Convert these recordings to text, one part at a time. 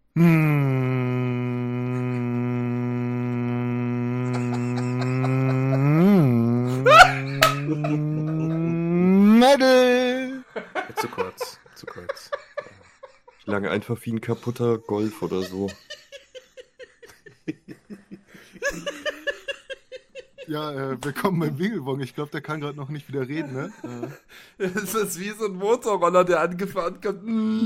Metal! Zu kurz, zu kurz. Ich lange einfach wie ein kaputter Golf oder so. Ja, willkommen beim Wingelwong. Ich glaube, der kann gerade noch nicht wieder reden, ne? Es ist wie so ein Motorroller, der angefahren kommt.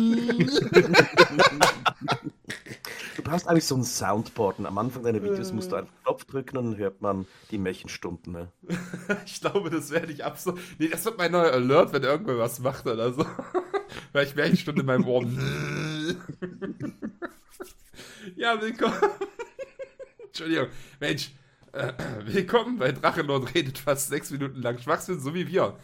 Du brauchst eigentlich so ein Soundboard und am Anfang deiner Videos musst du einfach einen Knopf drücken und dann hört man die Märchenstumpen. Ne? Ich glaube, das werde ich ab so. Nee, das wird mein neuer Alert, wenn irgendwer was macht oder so. Weil ich Märchenstunde in meinem Ohr. Ja, willkommen. Entschuldigung. Mensch. Willkommen bei Drachenlord redet fast 6 Minuten lang Schwachsinn, so wie wir.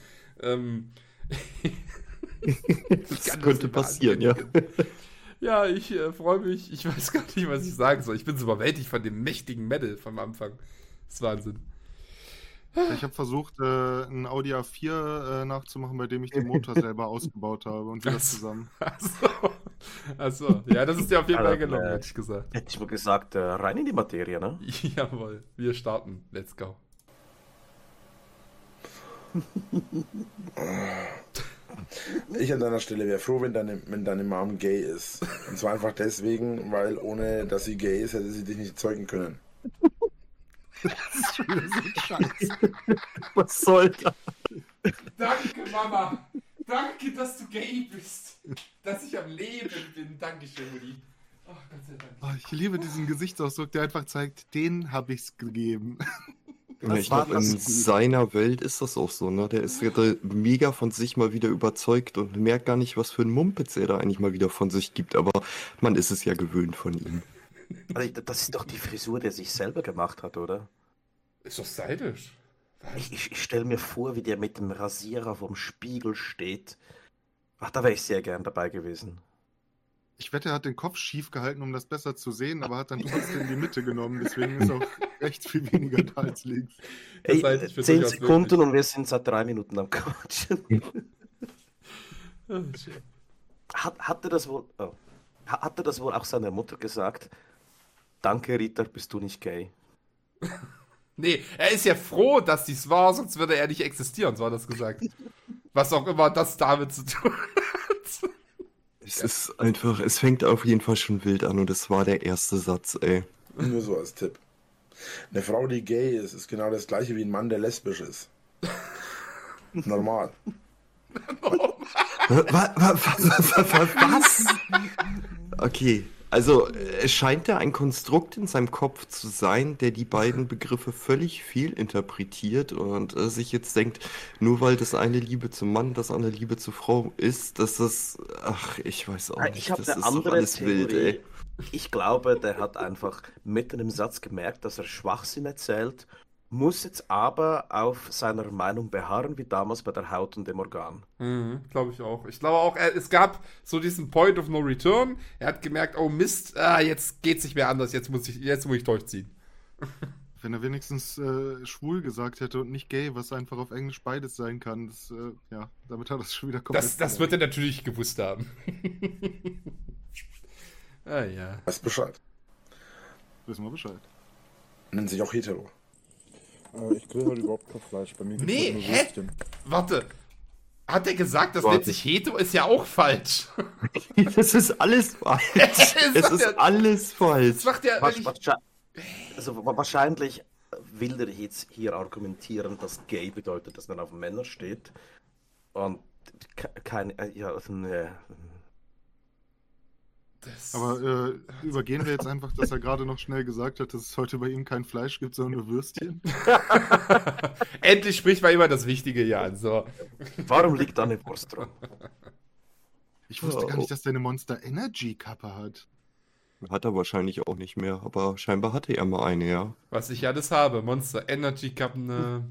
Das könnte passieren, ja. Ja, ich freue mich. Ich weiß gar nicht, was ich sagen soll. Ich bin so überwältigt von dem mächtigen Metal vom Anfang. Das ist Wahnsinn. Ich habe versucht, ein Audi A4 nachzumachen, bei dem ich den Motor selber ausgebaut habe und wieder zusammen. Achso. Ja, das ist dir auf jeden Fall gelungen, hätte ich gesagt. Hätte ich mal gesagt, rein in die Materie, ne? Jawohl, wir starten. Let's go. Ich an deiner Stelle wäre froh, wenn deine Mom gay ist. Und zwar einfach deswegen, weil ohne dass sie gay ist, hätte sie dich nicht zeugen können. Das ist schon wieder so ein Scheiß. Was soll das? Danke, Mama. Danke, dass du gay bist. Dass ich am Leben bin. Dankeschön, Mutti. Ach, Gott sei Dank. Oh, ich liebe diesen Gesichtsausdruck, der einfach zeigt, den habe ich's gegeben. Ja, ich glaube, in seiner Welt ist das auch so, ne? Der ist gerade mega von sich mal wieder überzeugt und merkt gar nicht, was für ein Mumpitz er da eigentlich mal wieder von sich gibt, aber man ist es ja gewöhnt von ihm. Also, das ist doch die Frisur, die er sich selber gemacht hat, oder? Ist doch stylisch. Ich stelle mir vor, wie der mit dem Rasierer vorm Spiegel steht. Ach, da wäre ich sehr gern dabei gewesen. Ich wette, er hat den Kopf schief gehalten, um das besser zu sehen, aber hat dann trotzdem die Mitte genommen. Deswegen ist auch rechts viel weniger da als links. Ey, halte ich für 10 durchaus Sekunden möglich. und wir sind seit 3 Minuten am Quatschen. Hatte das wohl auch seiner Mutter gesagt? Danke, Ritter, bist du nicht gay? Nee, er ist ja froh, dass dies war, sonst würde er nicht existieren, so hat er es gesagt. Was auch immer das damit zu tun hat. Es ist einfach, es fängt auf jeden Fall schon wild an und das war der erste Satz, ey. Nur so als Tipp. Eine Frau, die gay ist, ist genau das gleiche wie ein Mann, der lesbisch ist. Normal. Was? Okay, also es scheint da ein Konstrukt in seinem Kopf zu sein, der die beiden Begriffe völlig fehlinterpretiert und sich jetzt denkt, nur weil das eine Liebe zum Mann, das andere Liebe zur Frau ist, dass das, ach, ich weiß auch nicht, Ich habe das eine ist doch andere alles wild, Theorie. ey. Ich glaube, der hat einfach mitten im Satz gemerkt, dass er Schwachsinn erzählt, muss jetzt aber auf seiner Meinung beharren, wie damals bei der Haut und dem Organ. Glaube ich auch. Ich glaube auch, es gab so diesen Point of No Return. Er hat gemerkt, oh Mist, jetzt geht's nicht mehr anders, jetzt muss ich durchziehen. Wenn er wenigstens schwul gesagt hätte und nicht gay, was einfach auf Englisch beides sein kann, das, ja, damit hat er es schon wieder komplett. Das wird er natürlich gewusst haben. Ja. Weiß Bescheid. Wissen wir Bescheid. Nennt sich auch hetero. Ich grill heute überhaupt kein Fleisch. Bei mir gibt's Nee, halt nur hä? Würstchen. Warte. Hat er gesagt, das Warte. nennt sich hetero? Ist ja auch falsch. Das ist alles falsch. Es ist alles falsch. Das macht ja... Wahrscheinlich will er jetzt hier argumentieren, dass gay bedeutet, dass man auf Männer steht. Und keine. Aber übergehen wir jetzt einfach, dass er gerade noch schnell gesagt hat, dass es heute bei ihm kein Fleisch gibt, sondern nur Würstchen. Endlich spricht mal jemand das Wichtige hier an. So. Warum liegt da eine Wurst dran? Ich wusste gar nicht, dass der eine Monster Energy Kappe hat. Hat er wahrscheinlich auch nicht mehr, aber scheinbar hatte er mal eine, ja. Was ich alles habe. Monster Energy Cup, ne.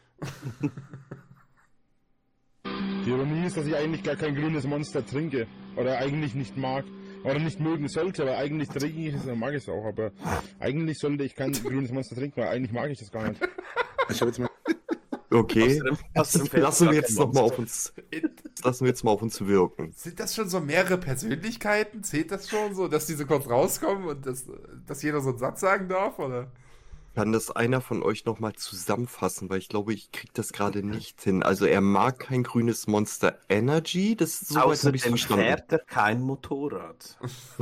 Die Ironie ist, dass ich eigentlich gar kein grünes Monster trinke. Oder eigentlich nicht mag. Oder nicht mögen sollte, aber eigentlich trinke ich es, dann mag ich es auch. Aber eigentlich sollte ich kein grünes Monster trinken, weil eigentlich mag ich das gar nicht. Ich habe jetzt mal. Okay, Außerdem lassen wir gar jetzt kein nochmal Monster. auf uns Das lassen wir jetzt mal auf uns wirken. Sind das schon so mehrere Persönlichkeiten? Zählt das schon so, dass diese kurz rauskommen und dass jeder so einen Satz sagen darf? Oder? Kann das einer von euch nochmal zusammenfassen, weil ich glaube, ich kriege das gerade nicht hin. Also er mag kein grünes Monster Energy, das soweit habe ich Außerdem verstanden. fährt er kein Motorrad.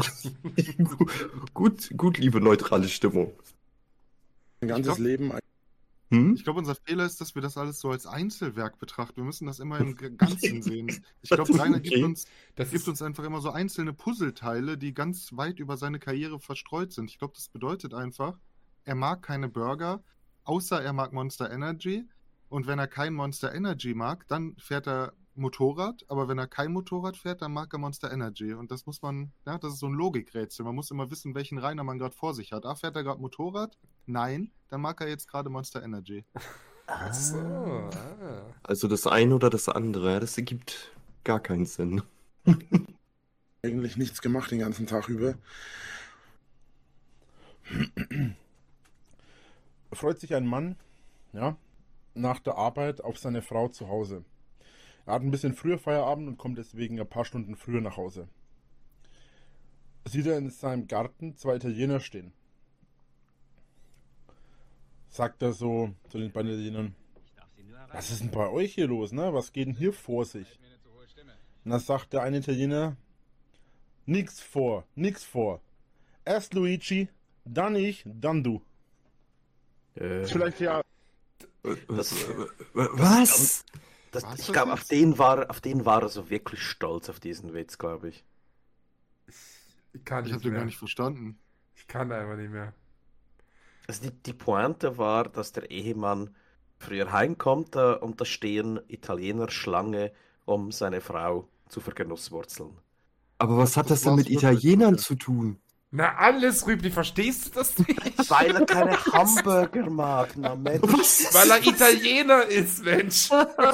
Gut, liebe neutrale Stimmung. Ein ganzes Leben. Ich glaube, unser Fehler ist, dass wir das alles so als Einzelwerk betrachten. Wir müssen das immer im Ganzen sehen. Ich glaube, Rainer gibt uns einfach immer so einzelne Puzzleteile, die ganz weit über seine Karriere verstreut sind. Ich glaube, das bedeutet einfach, er mag keine Burger, außer er mag Monster Energy. Und wenn er kein Monster Energy mag, dann fährt er Motorrad. Aber wenn er kein Motorrad fährt, dann mag er Monster Energy. Und das muss man, ja, das ist so ein Logikrätsel. Man muss immer wissen, welchen Rainer man gerade vor sich hat. Fährt er gerade Motorrad? Nein, dann mag er jetzt gerade Monster Energy. Ach so. Also das eine oder das andere, ja, das ergibt gar keinen Sinn. Eigentlich nichts gemacht den ganzen Tag über. Freut sich ein Mann, ja, nach der Arbeit auf seine Frau zu Hause. Er hat ein bisschen früher Feierabend und kommt deswegen ein paar Stunden früher nach Hause. Sieht er in seinem Garten 2 Italiener stehen. Sagt er so zu den beiden Italienern: Was ist denn bei euch hier los, ne? Was geht denn hier vor sich? Und dann sagt der eine Italiener: Nix vor. Erst Luigi, dann ich, dann du. Vielleicht ja. Was? Ich glaube, auf den war er so wirklich stolz, auf diesen Witz, glaube ich. Ich habe den gar nicht verstanden. Ich kann einfach nicht mehr. Also die Pointe war, dass der Ehemann früher heimkommt und da stehen Italiener Schlange, um seine Frau zu vergenusswurzeln. Aber was hat das denn mit Italienern zu tun? Na alles, Rübli, verstehst du das nicht? Weil er keine Hamburger mag, na Mensch. Weil er Italiener ist, Mensch.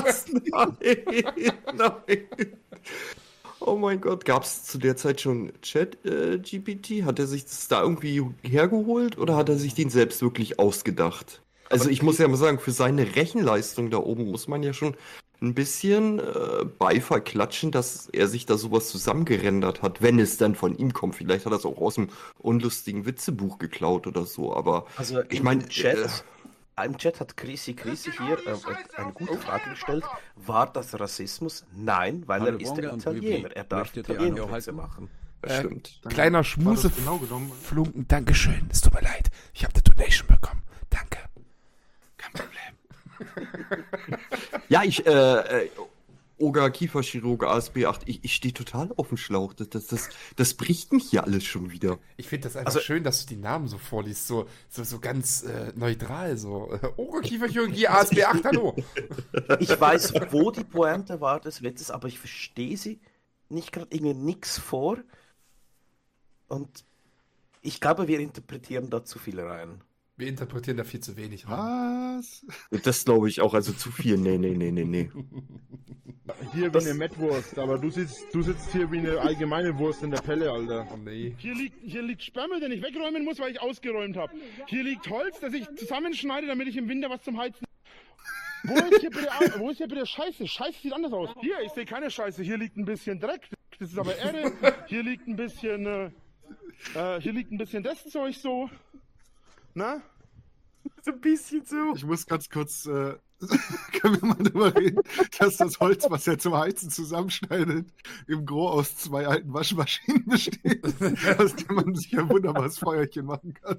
Nein. Oh mein Gott, gab es zu der Zeit schon Chat-GPT? Hat er sich das da irgendwie hergeholt oder hat er sich den selbst wirklich ausgedacht? Also ich muss ja mal sagen, für seine Rechenleistung da oben muss man ja schon ein bisschen Beifall klatschen, dass er sich da sowas zusammengerendert hat, wenn es dann von ihm kommt. Vielleicht hat er es auch aus dem unlustigen Witzebuch geklaut oder so, aber also ich meine... Im Chat hat Chrissy hier eine gute Frage gestellt. War das Rassismus? Nein, weil er ist der Italiener. Er darf Italiener-Witze machen. Das stimmt. Kleiner Schmuse genau genommen. Flunken, Dankeschön. Es tut mir leid. Ich habe eine Donation bekommen. Danke. Kein Problem. Ja, Oga Kieferchirurge ASB 8, ich stehe total auf dem Schlauch. Das bricht mich hier alles schon wieder. Ich finde das einfach schön, dass du die Namen so vorliest, so ganz neutral, so. Oberkieferchirurgie ASB 8, hallo. Ich weiß, wo die Pointe war des Witzes, aber ich verstehe sie nicht gerade irgendwie nix vor. Und ich glaube, wir interpretieren da zu viel rein. Wir interpretieren da viel zu wenig rein. Was? Das glaube ich auch, also zu viel. Nee. Hier wie eine Mettwurst, aber du sitzt hier wie eine allgemeine Wurst in der Pelle, Alter. Oh nee. Hier liegt Sperrmüll, den ich wegräumen muss, weil ich ausgeräumt habe. Hier liegt Holz, das ich zusammenschneide, damit ich im Winter was zum Heizen... Wo ist hier bitte Scheiße? Scheiße sieht anders aus. Hier, ich sehe keine Scheiße. Hier liegt ein bisschen Dreck. Das ist aber Erde. Hier liegt ein bisschen das Zeug so. Na? So ein bisschen so. Ich muss ganz kurz, können wir mal drüber reden, dass das Holz, was er zum Heizen zusammenschneidet, im Gros aus 2 alten Waschmaschinen besteht, aus dem man sich ein wunderbares Feuerchen machen kann.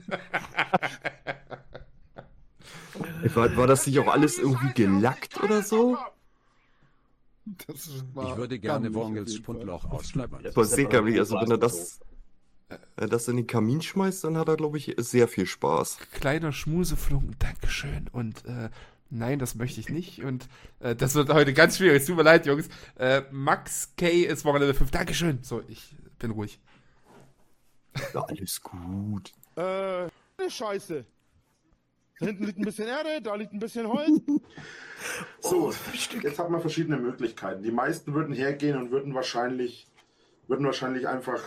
War das nicht auch alles irgendwie gelackt oder so? Das Ich würde gerne Wongels Spundloch ausschleppern. Aber sehr gammelig, also wenn er das in den Kamin schmeißt, dann hat er, glaube ich, sehr viel Spaß. Kleiner Schmuseflunken, Dankeschön. Und nein, das möchte ich nicht. Und das wird heute ganz schwierig. Es tut mir leid, Jungs. Max K. ist Wochenende 5. Dankeschön. So, ich bin ruhig. Ja, alles gut. Scheiße. Da hinten liegt ein bisschen Erde, da liegt ein bisschen Holz. So, jetzt hat man verschiedene Möglichkeiten. Die meisten würden hergehen und würden wahrscheinlich einfach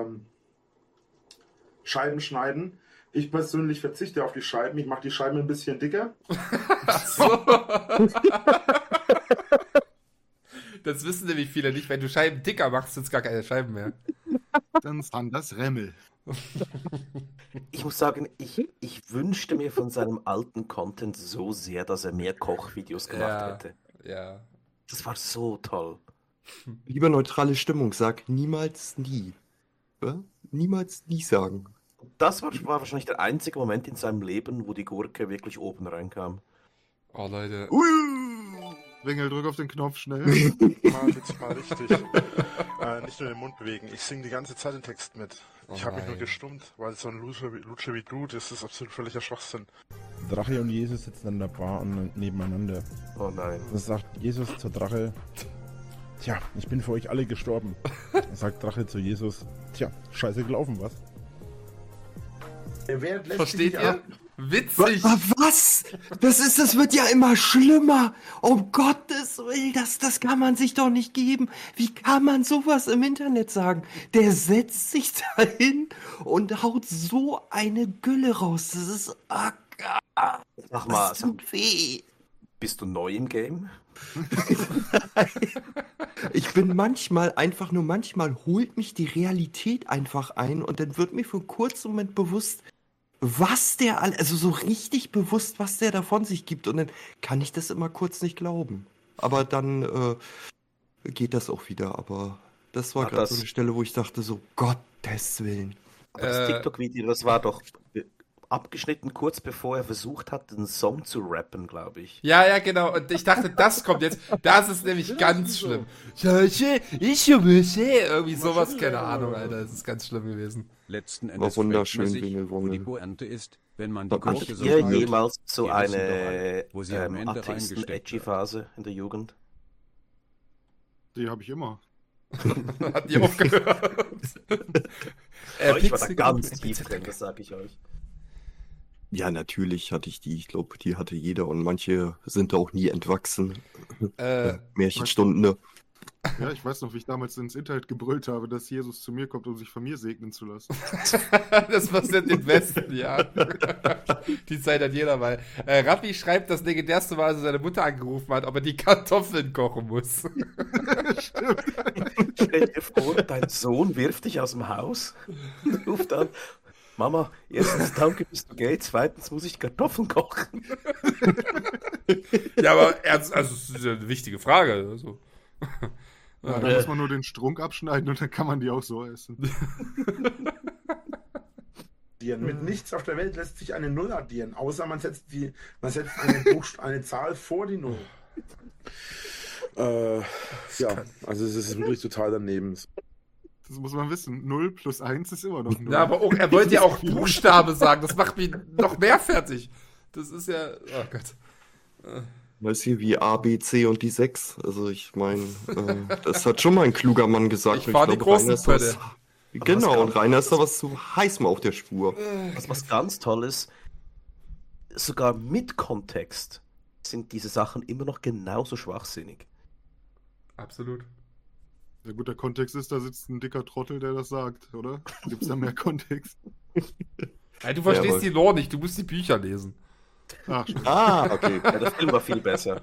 Scheiben schneiden. Ich persönlich verzichte auf die Scheiben. Ich mache die Scheiben ein bisschen dicker. Ach so. Das wissen nämlich viele nicht. Wenn du Scheiben dicker machst, sind es gar keine Scheiben mehr. Dann ist das Remmel. Ich muss sagen, ich wünschte mir von seinem alten Content so sehr, dass er mehr Kochvideos gemacht hätte. Ja. Das war so toll. Lieber neutrale Stimmung, sag niemals nie. Ja? Niemals nie sagen. Das war wahrscheinlich der einzige Moment in seinem Leben, wo die Gurke wirklich oben reinkam. Oh, Leute. Wengel, drück auf den Knopf schnell. Mal jetzt mal richtig. Nicht nur den Mund bewegen. Ich singe die ganze Zeit den Text mit. Ich habe mich nur gestummt, weil so ein Lutscher wie du, das ist absolut völliger Schwachsinn. Drache und Jesus sitzen an der Bar nebeneinander. Oh nein. Dann sagt Jesus zur Drache, tja, ich bin für euch alle gestorben. Dann sagt Drache zu Jesus, tja, scheiße gelaufen, was? Versteht ihr? Witzig! Was? Das wird ja immer schlimmer. Um Gottes Willen, das kann man sich doch nicht geben. Wie kann man sowas im Internet sagen? Der setzt sich da hin und haut so eine Gülle raus. Das ist... Sag mal, das tut weh. Bist du neu im Game? Ich bin manchmal holt mich die Realität einfach ein und dann wird mir für einen kurzen Moment bewusst, was der, also so richtig bewusst, was der da von sich gibt. Und dann kann ich das immer kurz nicht glauben. Aber dann geht das auch wieder. Aber das war gerade so eine Stelle, wo ich dachte so, Gottes Willen. Aber das TikTok-Video, das war doch abgeschnitten kurz bevor er versucht hat, einen Song zu rappen, glaube ich. Ja, genau. Und ich dachte, das kommt jetzt. Das ist nämlich ganz schlimm. Irgendwie sowas, keine Ahnung, Alter. Das ist ganz schlimm gewesen. Letzten Endes war wunderschön, fragt man sich, wo die Pointe ist, wenn man die Hattet Gurke so ihr schneidet. jemals so Wir wissen eine doch, wo sie am Ende Atheisten-Edgy-Phase in der Jugend? Die habe ich immer. Hat die aufgehört. Ich war da ganz tief drin, das sage ich euch. Ja, natürlich hatte ich die. Ich glaube, die hatte jeder und manche sind da auch nie entwachsen. Märchenstunden, ne? Ja, ich weiß noch, wie ich damals ins Internet gebrüllt habe, dass Jesus zu mir kommt, um sich von mir segnen zu lassen. Das passiert im Westen, ja. Die Zeit hat jeder mal. Raffi schreibt, das legendärste Mal, als er seine Mutter angerufen hat, ob er die Kartoffeln kochen muss. Stimmt. Stell dir vor, dein Sohn wirft dich aus dem Haus, ruft an, Mama, erstens danke, bist du gay, zweitens muss ich Kartoffeln kochen. Ja, aber das ist ja eine wichtige Frage. Also. Ja, da muss man nur den Strunk abschneiden und dann kann man die auch so essen. Mit nichts auf der Welt lässt sich eine Null addieren, außer man setzt eine Zahl vor die Null. Ja, also es ist wirklich total daneben. Das muss man wissen. 0 plus 1 ist immer noch 0. Ja, aber auch, er wollte ja auch Buchstabe sagen. Das macht mich noch mehr fertig. Das ist ja... Oh Gott. Weißt du, wie A, B, C und die 6. Also ich meine, das hat schon mal ein kluger Mann gesagt. Ich fahre die großen Pferde. Genau, und Rainer ist da was zu heißem auf der Spur. Was ganz Tolles, sogar mit Kontext sind diese Sachen immer noch genauso schwachsinnig. Absolut. Ja gut, der Kontext ist, da sitzt ein dicker Trottel, der das sagt, oder? Gibt es da mehr Kontext? Ja, du verstehst die Lore nicht, du musst die Bücher lesen. Ach, stimmt. Okay. Ja, der Film war viel besser.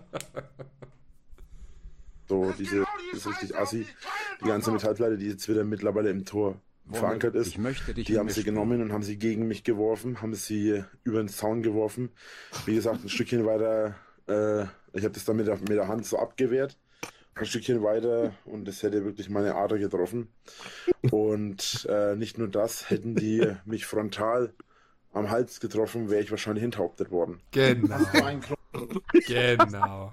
So, das ist richtig assi. Die ganze Metallplatte, die jetzt wieder mittlerweile im Tor verankert ist, die haben sie genommen und haben sie gegen mich geworfen, haben sie über den Zaun geworfen. Wie gesagt, ein Stückchen weiter, ich habe das dann mit der Hand so abgewehrt. Ein Stückchen weiter und das hätte wirklich meine Ader getroffen. Und nicht nur das, hätten die mich frontal am Hals getroffen, wäre ich wahrscheinlich enthauptet worden. Genau. Genau.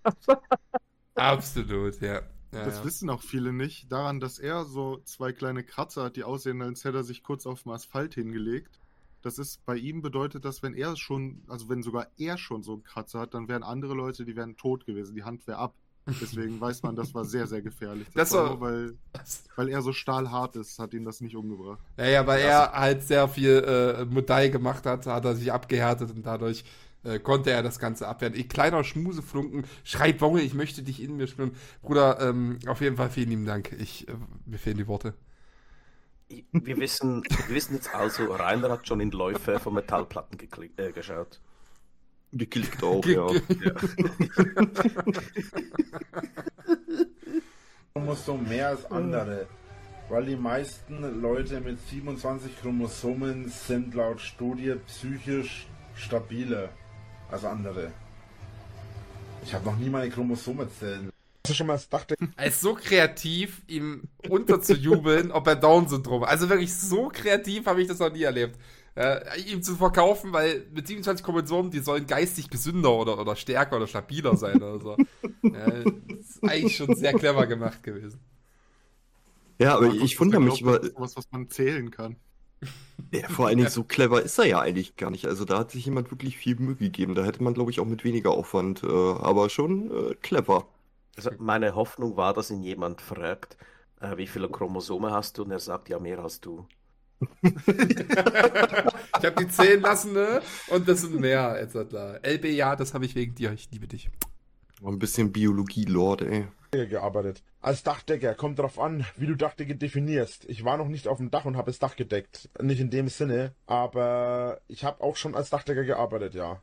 Absolut, ja. Das wissen auch viele nicht. Daran, dass er so 2 kleine Kratzer hat, die aussehen, als hätte er sich kurz auf dem Asphalt hingelegt. Das ist bei ihm bedeutet, dass wenn sogar er schon so einen Kratzer hat, dann wären andere Leute, die wären tot gewesen. Die Hand wäre ab. Deswegen weiß man, das war sehr, sehr gefährlich. Das war nur, weil er so stahlhart ist, hat ihn das nicht umgebracht. Ja, weil er halt sehr viel Modell gemacht hat er sich abgehärtet und dadurch konnte er das Ganze abwehren. Kleiner Schmuseflunken, schreibt Wongel, ich möchte dich in mir spüren. Bruder, auf jeden Fall vielen lieben Dank. Mir fehlen die Worte. Wir wissen jetzt also, Rainer hat schon in Läufe von Metallplatten geschaut. Geklickt auch, ja. Chromosom mehr als andere. Weil die meisten Leute mit 27 Chromosomen sind laut Studie psychisch stabiler als andere. Ich habe noch nie meine Chromosomen zählen. Hast du schon mal das Dachdecker? Er ist so kreativ, ihm unterzujubeln, ob er Down-Syndrom hat. Also wirklich so kreativ habe ich das noch nie erlebt. Ihm zu verkaufen, weil mit 27 Chromosomen, die sollen geistig gesünder oder stärker oder stabiler sein oder so. Das ist eigentlich schon sehr clever gemacht gewesen. Ja, aber ich wundere mich über... Was man zählen kann. Ja, vor allen Dingen so clever ist er ja eigentlich gar nicht. Also da hat sich jemand wirklich viel Mühe gegeben. Da hätte man, glaube ich, auch mit weniger Aufwand, aber schon clever. Also meine Hoffnung war, dass ihn jemand fragt, wie viele Chromosome hast du? Und er sagt, ja, mehr als du. Ich habe die zählen lassen, ne? Und das sind mehr, etc. LB, ja, das habe ich wegen dir. Ich liebe dich. Ein bisschen Biologie-Lord, ey. Gearbeitet. Als Dachdecker, kommt drauf an, wie du Dachdecker definierst. Ich war noch nicht auf dem Dach und habe das Dach gedeckt. Nicht in dem Sinne, aber ich habe auch schon als Dachdecker gearbeitet, ja.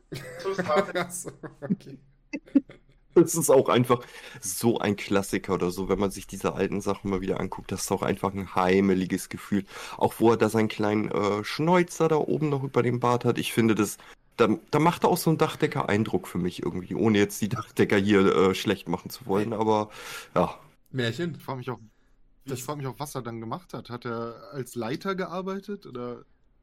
Okay. Das ist auch einfach so ein Klassiker oder so, wenn man sich diese alten Sachen mal wieder anguckt. Das ist auch einfach ein heimeliges Gefühl. Auch wo er da seinen kleinen Schnäuzer da oben noch über dem Bart hat. Ich finde das, da macht auch so ein Dachdecker Eindruck für mich irgendwie, ohne jetzt die Dachdecker hier schlecht machen zu wollen, aber ja. Märchen. Ich frage mich auch, was er dann gemacht hat. Hat er als Leiter gearbeitet oder?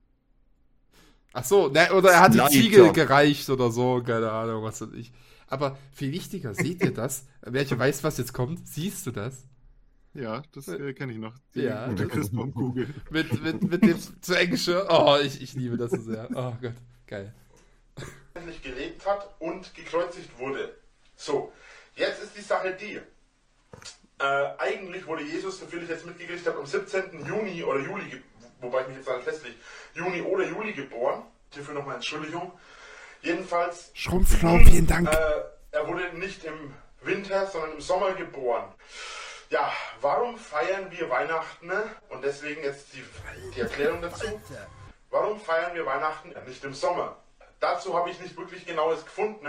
Ach so, ne, oder er hat die Leiter. Ziegel gereicht oder so, keine Ahnung, was weiß ich. Aber viel wichtiger, seht ihr das? Wer weiß, was jetzt kommt, siehst du das? Ja, das kenne ich noch. Ja. Mit der Christbaumkugel. mit dem zu Englische. Oh, ich liebe das so sehr. Oh Gott, geil. Gelebt hat und gekreuzigt wurde. So, jetzt ist die Sache die. Eigentlich wurde Jesus, soviel ich jetzt mitgekriegt habe, am 17. Juni oder Juli, wobei ich mich jetzt halt festlege, Juni oder Juli geboren. Hierfür nochmal Entschuldigung. Jedenfalls... Schrumpfschlau, vielen Dank. Er wurde nicht im Winter, sondern im Sommer geboren. Ja, warum feiern wir Weihnachten? Und deswegen jetzt die Erklärung dazu. Warum feiern wir Weihnachten nicht im Sommer? Dazu habe ich nicht wirklich Genaues gefunden.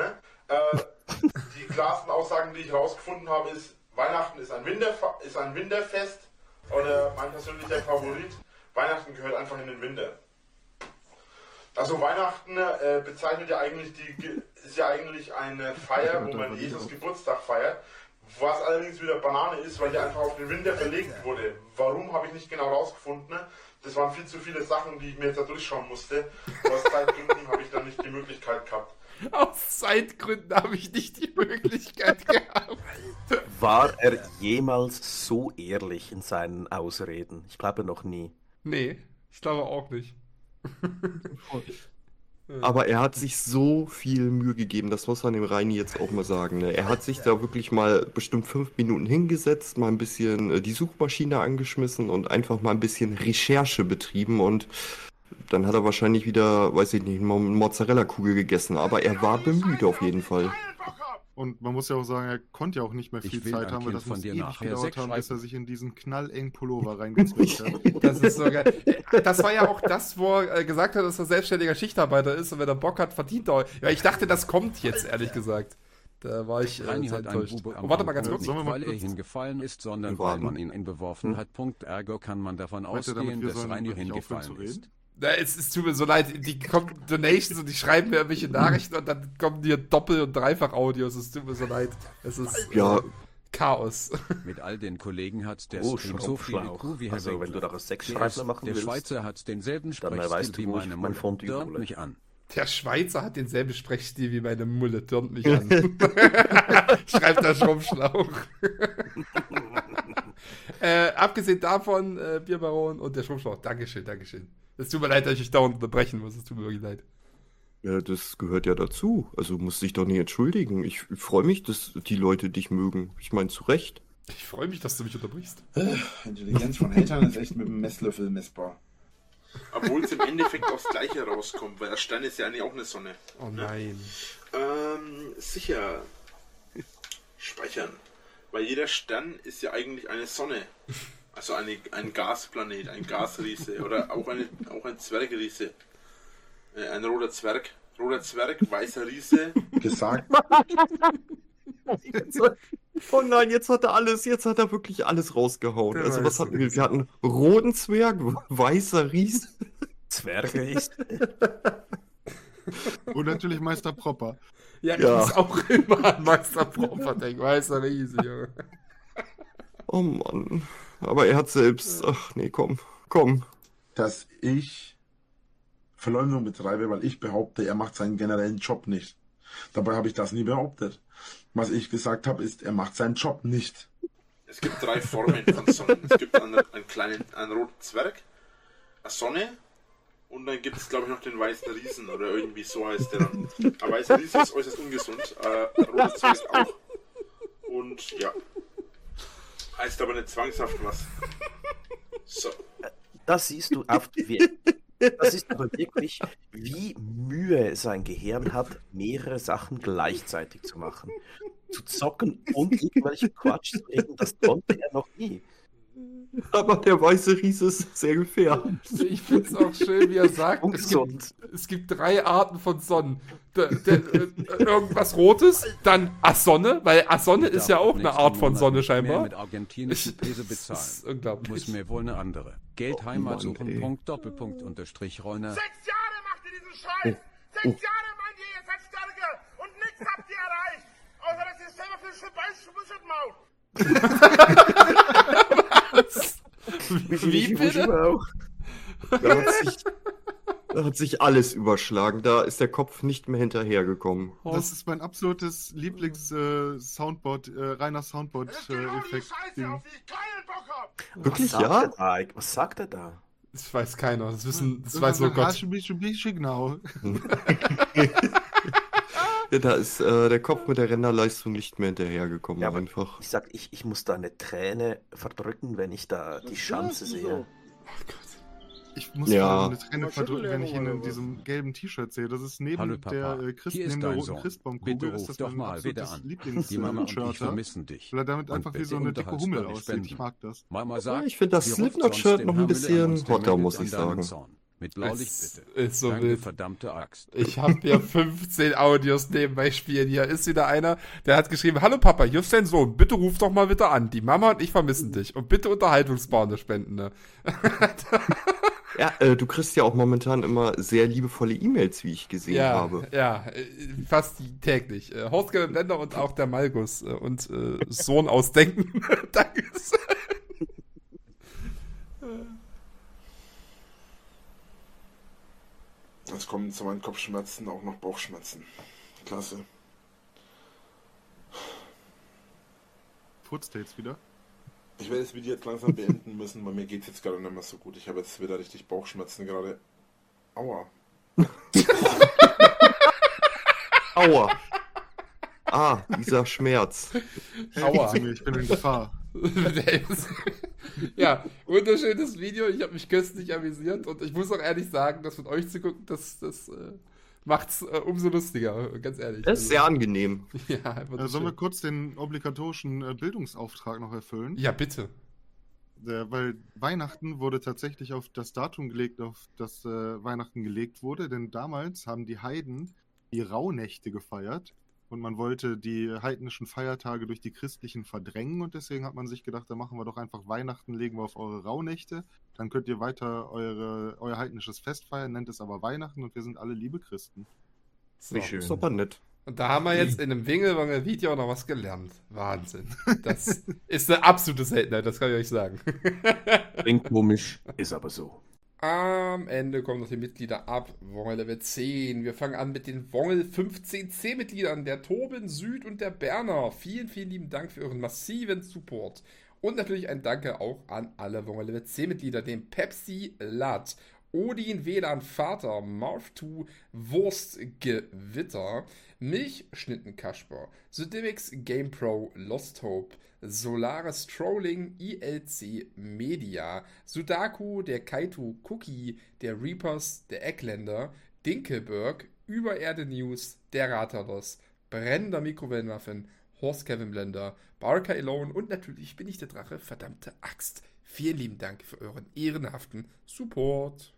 Die klarsten Aussagen, die ich herausgefunden habe, ist, Weihnachten ist ein Winterfest oder mein persönlicher Favorit, Weihnachten gehört einfach in den Winter. Also Weihnachten bezeichnet ja eigentlich ist ja eigentlich eine Feier, wo man Jesus Geburtstag feiert, was allerdings wieder Banane ist, weil die einfach auf den Winter verlegt wurde. Warum, habe ich nicht genau rausgefunden. Das waren viel zu viele Sachen, die ich mir jetzt da durchschauen musste. Aus Zeitgründen habe ich da nicht die Möglichkeit gehabt. Aus Zeitgründen habe ich nicht die Möglichkeit gehabt. War er jemals so ehrlich in seinen Ausreden? Ich glaube noch nie. Nee, ich glaube auch nicht. Aber er hat sich so viel Mühe gegeben, das muss man dem Reini jetzt auch mal sagen. Ne? Er hat sich da wirklich mal bestimmt 5 Minuten hingesetzt, mal ein bisschen die Suchmaschine angeschmissen und einfach mal ein bisschen Recherche betrieben und dann hat er wahrscheinlich wieder, weiß ich nicht, eine Mozzarella-Kugel gegessen, aber er war bemüht auf jeden Fall. Und man muss ja auch sagen, er konnte ja auch nicht mehr viel Zeit haben, weil das muss ewig gedauert haben, bis er sich in diesen knallengen Pullover reingezwickt hat. Das ist so geil. Das war ja auch das, wo er gesagt hat, dass er selbstständiger Schichtarbeiter ist und wenn er Bock hat, verdient er. Ja, ich dachte, das kommt jetzt, ehrlich gesagt. Da war ich enttäuscht. Oh, warte mal ganz kurz. Nicht, weil er hingefallen ist, sondern weil man ihn beworfen hat. Punkt. Ergo kann man davon ausgehen, dass Reini hingefallen ist. Na, es tut mir so leid, die kommen Donations und die schreiben mir irgendwelche Nachrichten und dann kommen hier Doppel- und Dreifach-Audios. Es tut mir so leid. Es ist Chaos. Mit all den Kollegen hat der Stream so viel IQ wie Herr Also wenn du daraus 6 Schreiber machen Der willst, Schweizer hat denselben dann weißt Sprechstil du, wie wo ich meine mein Mutter. Fondue Dörnt hole. mich an. Der Schweizer hat denselben Sprechstil wie meine Mulle. Türmt mich an. Schreibt der Schrumpfschlauch. Abgesehen davon, Bierbaron und der Schrumpfschlauch. Dankeschön, Dankeschön. Es tut mir leid, dass ich dauernd unterbrechen muss. Es tut mir wirklich leid. Ja, das gehört ja dazu. Also musst dich doch nicht entschuldigen. Ich freue mich, dass die Leute dich mögen. Ich meine, zu Recht. Ich freue mich, dass du mich unterbrichst. Intelligenz von Eltern ist echt mit dem Messlöffel messbar. Obwohl es im Endeffekt aufs Gleiche rauskommt, weil der Stern ist ja eigentlich auch eine Sonne. Oh nein. Sicher. Speichern. Weil jeder Stern ist ja eigentlich eine Sonne. Also ein Gasplanet, ein Gasriese oder auch ein Zwergriese. Ein roter Zwerg. Roter Zwerg, weißer Riese. Gesagt. Oh nein, jetzt hat er wirklich alles rausgehauen. Also was hatten wir? Wir hatten roten Zwerg, weißer Ries. Zwergries. Und natürlich Meister Propper. Ja, ich muss auch immer an Meister Propper denken. Weißer Ries, Junge. Oh Mann. Aber er hat selbst... Ach nee, komm. Dass ich Verleumdung betreibe, weil ich behaupte, er macht seinen generellen Job nicht. Dabei habe ich das nie behauptet. Was ich gesagt habe, ist, er macht seinen Job nicht. Es gibt 3 Formen von Sonnen. Es gibt einen roten Zwerg, eine Sonne und dann gibt es, glaube ich, noch den weißen Riesen oder irgendwie so heißt der dann. Aber weißer Riesen ist äußerst ungesund. Roter Zwerg auch. Und ja. Heißt aber nicht zwangshaft was. So. Das siehst du aber wirklich, wie Mühe sein Gehirn hat, mehrere Sachen gleichzeitig zu machen. Zu zocken und irgendwelche Quatsch zu reden, das konnte er noch nie. Aber der weiße Ries ist sehr gefährlich. Ich finde es auch schön, wie er sagt, es gibt 3 Arten von Sonnen. Irgendwas Rotes, dann Sonne, weil Sonne ist ja auch eine Art von Sonne scheinbar. Mit argentinischen Peso bezahlen. Das ist unglaublich. Muss mir wohl eine andere. Geld Heimat suchen, Punkt, Doppelpunkt, Unterstrich, Reuna. 6 Jahre macht ihr diesen Scheiß! 6 Jahre meint ihr, ihr seid stärker und nichts habt ihr erreicht! Außer dass ihr selber für Scheiß maut! Wie bitte? Da hat sich alles überschlagen. Da ist der Kopf nicht mehr hinterhergekommen. Das ist mein absolutes Lieblings-Soundboard, reiner Soundboard-Effekt. Wirklich, ja? Was sagt er da? Das weiß keiner. Das weiß nur Gott. Genau. Ja, da ist der Kopf mit der Renderleistung nicht mehr hinterhergekommen. Ja, einfach. Ich sag, ich muss da eine Träne verdrücken, wenn ich da die Chance sehe. Ach Gott. Ich muss eine Träne verdrücken, wenn ich ihn in diesem gelben T-Shirt sehe. Das ist neben Hallo, der neben der roten Christbaumkugel. Bitte ist das doch mein mal wieder an. Die Mama und ich vermissen dich. Weil er damit einfach wie so eine dicke Hummel aussieht. Ich mag das. Mama sagt, ich finde das Slipknot-Shirt noch ein bisschen hotter, muss ich sagen. Mit Blaulicht bitte. Ist so Danke, wild. verdammte Axt. Ich habe hier 15 Audios nebenbei spielen. Hier ist wieder einer, der hat geschrieben, hallo Papa, hier ist dein Sohn, bitte ruf doch mal bitte an. Die Mama und ich vermissen dich. Und bitte Unterhaltungsbahnen spenden. Ne? Ja, du kriegst ja auch momentan immer sehr liebevolle E-Mails, wie ich gesehen habe. Ja, fast täglich. Horst Blender und auch der Malgus und Sohn ausdenken. Danke. Jetzt kommen zu meinen Kopfschmerzen auch noch Bauchschmerzen. Klasse. Furzt jetzt wieder? Ich werde das Video jetzt langsam beenden müssen, weil mir geht es jetzt gerade nicht mehr so gut. Ich habe jetzt wieder richtig Bauchschmerzen gerade. Aua. Aua. Ah, dieser Schmerz. Aua. Ich bin in Gefahr. Ja, wunderschönes Video. Ich habe mich köstlich amüsiert und ich muss auch ehrlich sagen, das mit euch zu gucken, das macht's umso lustiger, ganz ehrlich. Das ist sehr angenehm. Ja, sollen wir kurz den obligatorischen Bildungsauftrag noch erfüllen? Ja, bitte. Weil Weihnachten wurde tatsächlich auf das Datum gelegt, auf das Weihnachten gelegt wurde, denn damals haben die Heiden die Rauhnächte gefeiert. Und man wollte die heidnischen Feiertage durch die christlichen verdrängen und deswegen hat man sich gedacht, da machen wir doch einfach Weihnachten, legen wir auf eure Rauhnächte, dann könnt ihr weiter euer heidnisches Fest feiern, nennt es aber Weihnachten und wir sind alle liebe Christen. So, schön. Super nett. Und da haben wir jetzt in einem Wingelwanger-Video auch noch was gelernt. Wahnsinn. Das ist eine absolute Seltenheit, das kann ich euch sagen. Klingt komisch, ist aber so. Am Ende kommen noch die Mitglieder ab. Wongel Level 10. Wir fangen an mit den Wongel 15C-Mitgliedern, der Torben, Süd und der Berner. Vielen, vielen lieben Dank für euren massiven Support. Und natürlich ein Danke auch an alle Wongel Level 10-Mitglieder, den Pepsi Lat, Odin WLAN Vater, Marv2, Wurstgewitter, Milchschnitten Kasper, Sodimix GamePro, Lost Hope, Solaris Trolling, ILC Media, Sudaku, der Kaito Cookie, der Reapers, der Eckländer, Dinkelberg, Übererde News, der Ratalos, brennender Mikrowellenwaffen, Horst Kevin Blender, Barker Alone und natürlich bin ich der Drache, verdammte Axt. Vielen lieben Dank für euren ehrenhaften Support.